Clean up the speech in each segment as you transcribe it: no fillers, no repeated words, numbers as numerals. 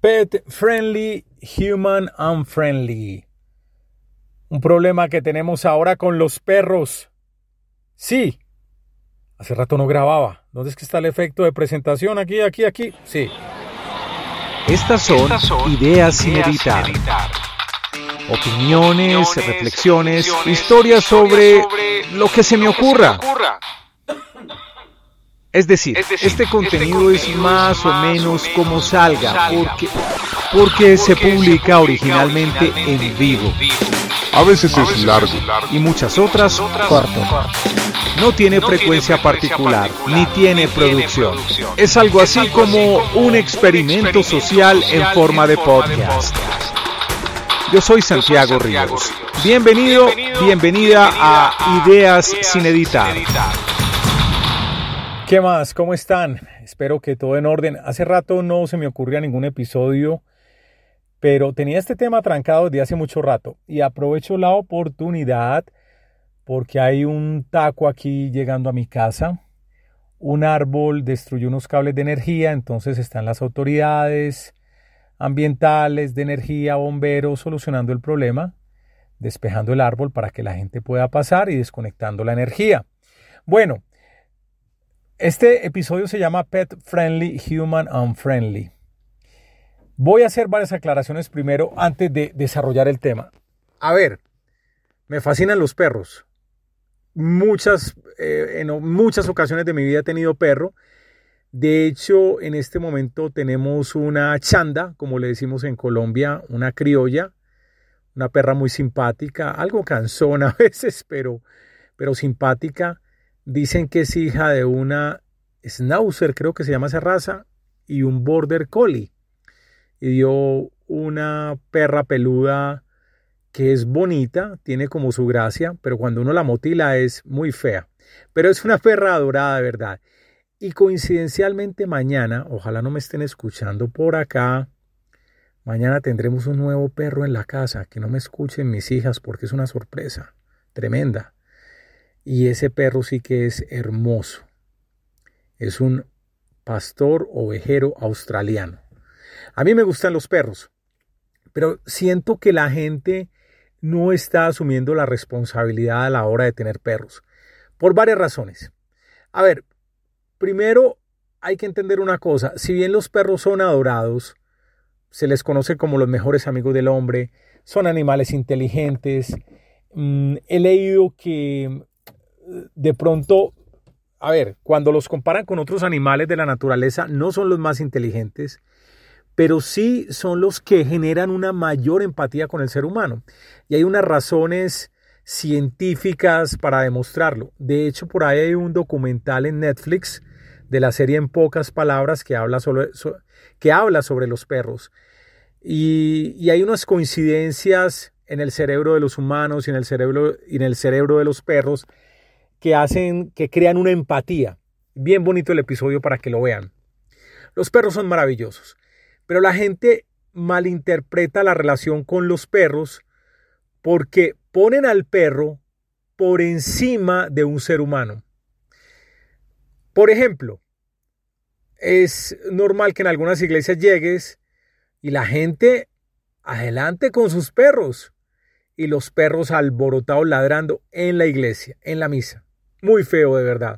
Pet friendly, human unfriendly. Un problema que tenemos ahora con los perros. Sí. Hace rato no grababa. ¿Dónde es que está el efecto de presentación? Aquí. Sí. Estas son ideas sin editar. Opiniones, reflexiones, historias sobre lo que se me ocurra. Es decir, este contenido es más o menos como salga, porque se publica originalmente en vivo. A veces es largo Y muchas otras corto. No tiene frecuencia particular, ni tiene producción. Es algo así como un experimento social en forma de podcast. Yo soy Santiago Ríos. Bienvenida a Ideas sin editar. ¿Qué más? ¿Cómo están? Espero que todo en orden. Hace rato no se me ocurría ningún episodio, pero tenía este tema trancado desde hace mucho rato. Y aprovecho la oportunidad porque hay un taco aquí llegando a mi casa. Un árbol destruyó unos cables de energía, entonces están las autoridades ambientales, de energía, bomberos, solucionando el problema, despejando el árbol para que la gente pueda pasar y desconectando la energía. Bueno, este episodio se llama Pet Friendly, Human Unfriendly. Voy a hacer varias aclaraciones primero antes de desarrollar el tema. A ver, me fascinan los perros. En muchas ocasiones de mi vida he tenido perro. De hecho, en este momento tenemos una chanda, como le decimos en Colombia, una criolla, una perra muy simpática, algo cansona a veces, pero simpática. Dicen que es hija de una Schnauzer, creo que se llama esa raza, y un Border Collie. Y dio una perra peluda que es bonita, tiene como su gracia, pero cuando uno la motila es muy fea. Pero es una perra adorada, de verdad. Y coincidencialmente mañana, ojalá no me estén escuchando por acá, mañana tendremos un nuevo perro en la casa, que no me escuchen mis hijas porque es una sorpresa tremenda. Y ese perro sí que es hermoso. Es un pastor ovejero australiano. A mí me gustan los perros, pero siento que la gente no está asumiendo la responsabilidad a la hora de tener perros. Por varias razones. A ver, primero hay que entender una cosa. Si bien los perros son adorados, se les conoce como los mejores amigos del hombre, son animales inteligentes. He leído que de pronto, a ver, cuando los comparan con otros animales de la naturaleza, no son los más inteligentes, pero sí son los que generan una mayor empatía con el ser humano. Y hay unas razones científicas para demostrarlo. De hecho, por ahí hay un documental en Netflix de la serie En pocas palabras que habla sobre los perros. Y hay unas coincidencias en el cerebro de los humanos y en el cerebro de los perros que crean una empatía. Bien bonito el episodio para que lo vean. Los perros son maravillosos, pero la gente malinterpreta la relación con los perros porque ponen al perro por encima de un ser humano. Por ejemplo, es normal que en algunas iglesias llegues y la gente adelante con sus perros y los perros alborotados ladrando en la iglesia, en la misa. Muy feo, de verdad.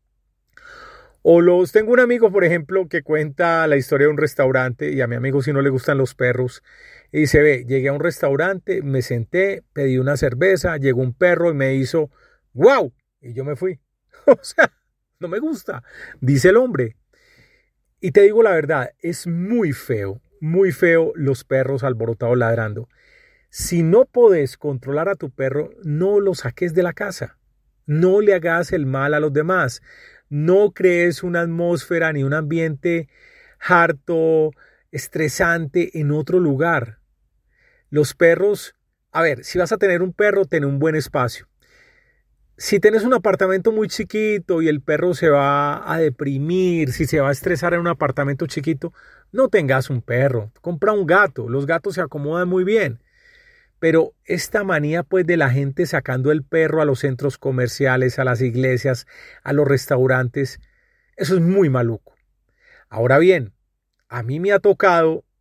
Tengo un amigo, por ejemplo, que cuenta la historia de un restaurante y a mi amigo si no le gustan los perros. Y dice, llegué a un restaurante, me senté, pedí una cerveza, llegó un perro y me hizo ¡guau! Y yo me fui. O sea, no me gusta, dice el hombre. Y te digo la verdad, es muy feo los perros alborotados ladrando. Si no podés controlar a tu perro, no lo saques de la casa. No le hagas el mal a los demás. No crees una atmósfera ni un ambiente harto, estresante en otro lugar. Los perros, a ver, si vas a tener un perro, ten un buen espacio. Si tienes un apartamento muy chiquito y el perro se va a deprimir, si se va a estresar en un apartamento chiquito, no tengas un perro. Compra un gato. Los gatos se acomodan muy bien. Pero esta manía pues de la gente sacando el perro a los centros comerciales, a las iglesias, a los restaurantes, eso es muy maluco. Ahora bien, a mí me ha tocado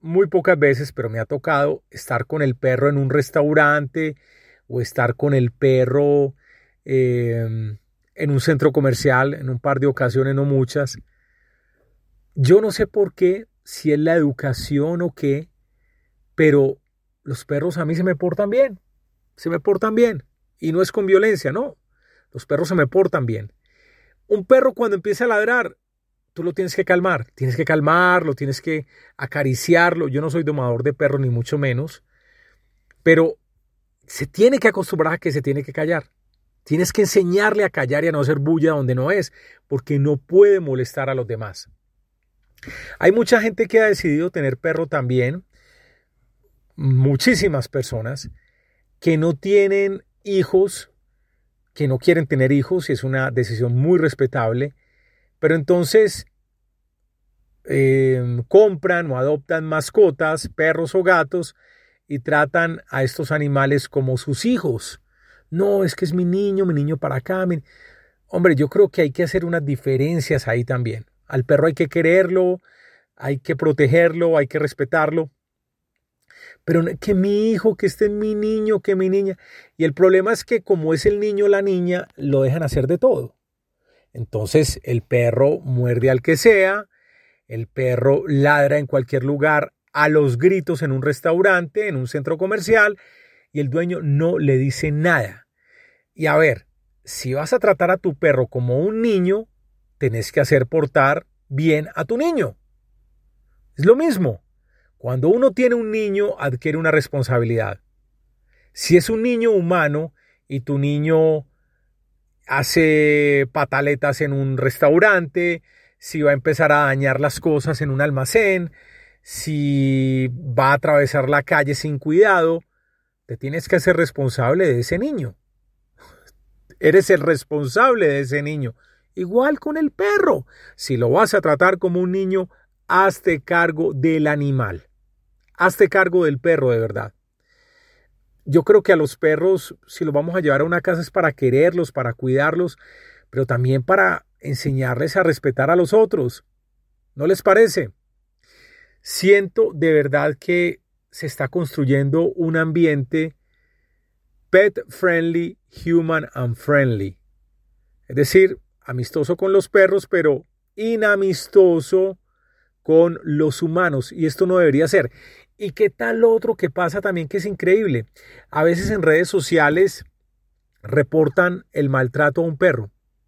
muy pocas veces, pero me ha tocado estar con el perro en un restaurante o estar con el perro en un centro comercial, en un par de ocasiones, no muchas. Yo no sé por qué, si es la educación o qué, pero los perros a mí se me portan bien. Se me portan bien. Y no es con violencia, no. Los perros se me portan bien. Un perro cuando empieza a ladrar, tú lo tienes que calmar. Tienes que calmarlo, tienes que acariciarlo. Yo no soy domador de perros, ni mucho menos. Pero se tiene que acostumbrar a que se tiene que callar. Tienes que enseñarle a callar y a no hacer bulla donde no es, porque no puede molestar a los demás. Hay mucha gente que ha decidido tener perro también. Muchísimas personas que no tienen hijos, que no quieren tener hijos, y es una decisión muy respetable, pero entonces compran o adoptan mascotas, perros o gatos, y tratan a estos animales como sus hijos. No, es que es mi niño para acá. Hombre, yo creo que hay que hacer unas diferencias ahí también. Al perro hay que quererlo, hay que protegerlo, hay que respetarlo. Pero que mi hijo, que este es mi niño, que mi niña. Y el problema es que como es el niño o la niña, lo dejan hacer de todo. Entonces el perro muerde al que sea, el perro ladra en cualquier lugar, a los gritos en un restaurante, en un centro comercial, y el dueño no le dice nada. Y a ver, si vas a tratar a tu perro como un niño, tenés que hacer portar bien a tu niño. Es lo mismo. Cuando uno tiene un niño, adquiere una responsabilidad. Si es un niño humano y tu niño hace pataletas en un restaurante, si va a empezar a dañar las cosas en un almacén, si va a atravesar la calle sin cuidado, te tienes que hacer responsable de ese niño. Eres el responsable de ese niño. Igual con el perro. Si lo vas a tratar como un niño, hazte cargo del animal. Hazte cargo del perro de verdad. Yo creo que a los perros, si los vamos a llevar a una casa, es para quererlos, para cuidarlos, pero también para enseñarles a respetar a los otros. ¿No les parece? Siento de verdad que se está construyendo un ambiente pet friendly, human and friendly. Es decir, amistoso con los perros, pero inamistoso con los humanos. Y esto no debería ser. ¿Y qué tal lo otro que pasa también, que es increíble? A veces en redes sociales reportan el maltrato a un perro.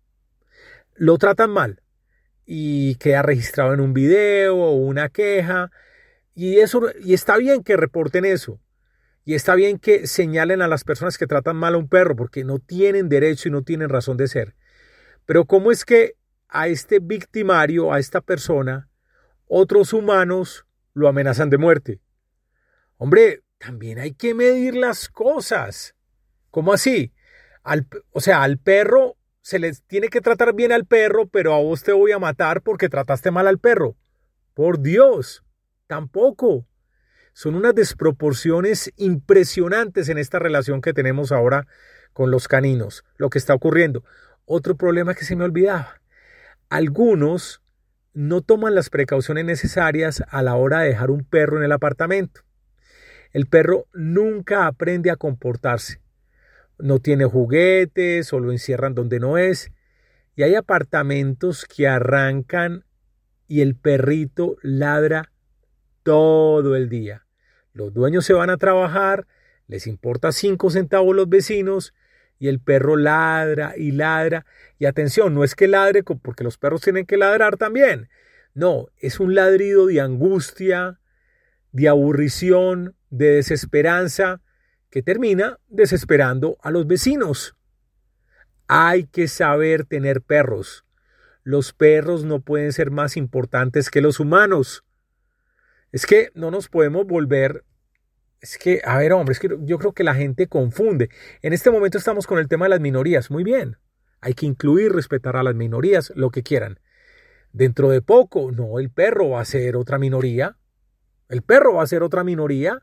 Lo tratan mal y queda registrado en un video o una queja. Y está bien que reporten eso. Y está bien que señalen a las personas que tratan mal a un perro, porque no tienen derecho y no tienen razón de ser. Pero ¿cómo es que a este victimario, a esta persona, otros humanos lo amenazan de muerte? Hombre, también hay que medir las cosas. ¿Cómo así? Al perro se les tiene que tratar bien al perro, pero a vos te voy a matar porque trataste mal al perro. Por Dios, tampoco. Son unas desproporciones impresionantes en esta relación que tenemos ahora con los caninos, lo que está ocurriendo. Otro problema que se me olvidaba. Algunos no toman las precauciones necesarias a la hora de dejar un perro en el apartamento. El perro nunca aprende a comportarse. No tiene juguetes o lo encierran donde no es. Y hay apartamentos que arrancan y el perrito ladra todo el día. Los dueños se van a trabajar, les importa 5 centavos los vecinos y el perro ladra y ladra. Y atención, no es que ladre porque los perros tienen que ladrar también. No, es un ladrido de angustia, de aburrición, de desesperanza, que termina desesperando a los vecinos. Hay que saber tener perros. Los perros no pueden ser más importantes que los humanos. Es que no nos podemos volver... Es que yo creo que la gente confunde. En este momento estamos con el tema de las minorías. Muy bien. Hay que incluir, respetar a las minorías, lo que quieran. Dentro de poco, no, el perro va a ser otra minoría. El perro va a ser otra minoría.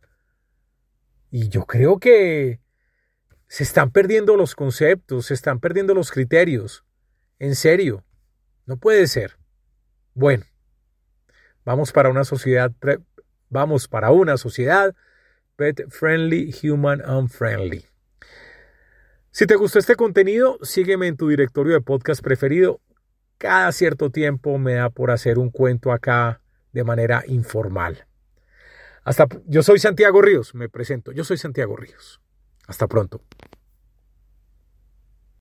Y yo creo que se están perdiendo los conceptos, se están perdiendo los criterios. En serio, no puede ser. Bueno, vamos para una sociedad Vamos para una sociedad pet friendly, human and friendly. Si te gustó este contenido, sígueme en tu directorio de podcast preferido. Cada cierto tiempo me da por hacer un cuento acá de manera informal. Yo soy Santiago Ríos, me presento. Yo soy Santiago Ríos. Hasta pronto.